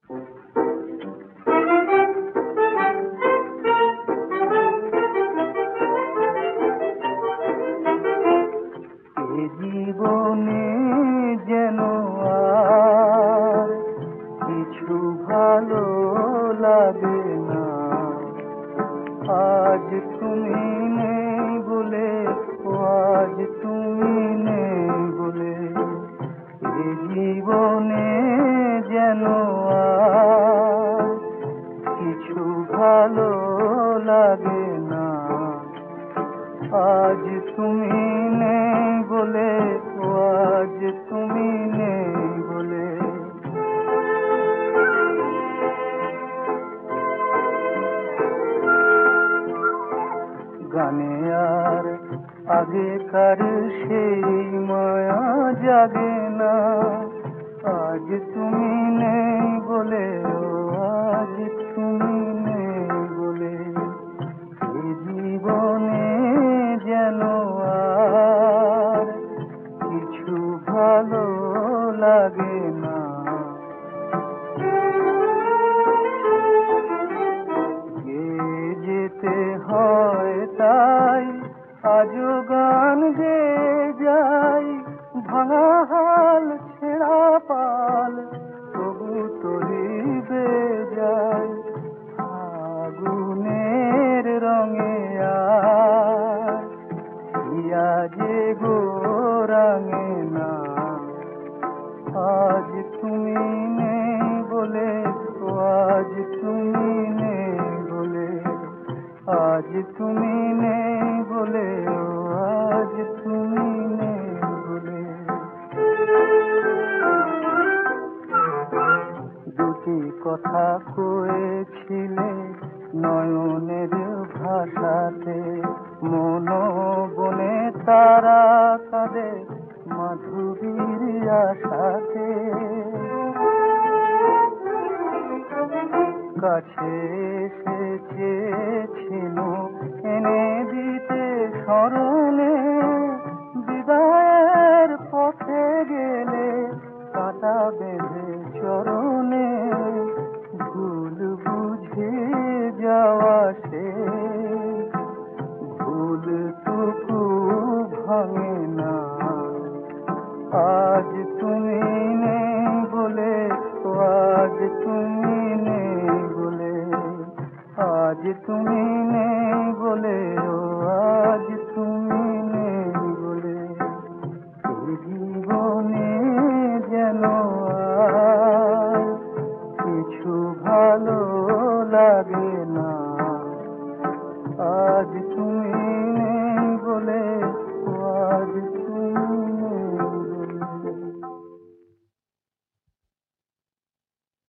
এ জীবনে যেন আর কিছু ভালো লাগে না, আজ তুমি নেই বলে, আজ তুমি নেই বলে। এ জীবনে যেন আর কিছু ভালো লাগে না, আজ তুমি নেই বলে, আজ তুমি নেই বলে। গানে আর আগেকার সেই মায়া জাগে না, আজ তুমি নেই বলে, আজ তুমি নেই বলে। এ জীবনে যেন আর কিছু ভালো লাগে না। যেতে হয় তাই আজও গান গেয়ে যাই, ভাঙা হাল ছেঁড়া পাল তবু তরিবে যাই। আগুনের রঙে আর হিয়া যে গো রাঙে না, আজ তুমি নেই বলে, আজ তুমি নেই বলে। আজ তুমি নেই বলে, আজ তুমি নেই বলে। দুটি কথা কয়েছিলে নয়নের ভাষাতে, মন বনে তারা কাঁদে মাধুরীর আশাতে। কাছে এসে চেয়েছিল এনে দিতে স্মরণে, বিদায়ের পথে গেলে কাঁটা বেঁধে চরণে। ভুল বুঝে যাওয়া সে ভুলটুকু ভাঙে না, আজ তুমি নেই বলে, আজ তুমি নেই বলে। আজ তুমি নেই বলে, আজ তুমি নেই বলে। এই জীবনে যেন আর কিছু ভালো লাগে না, আজ তুমি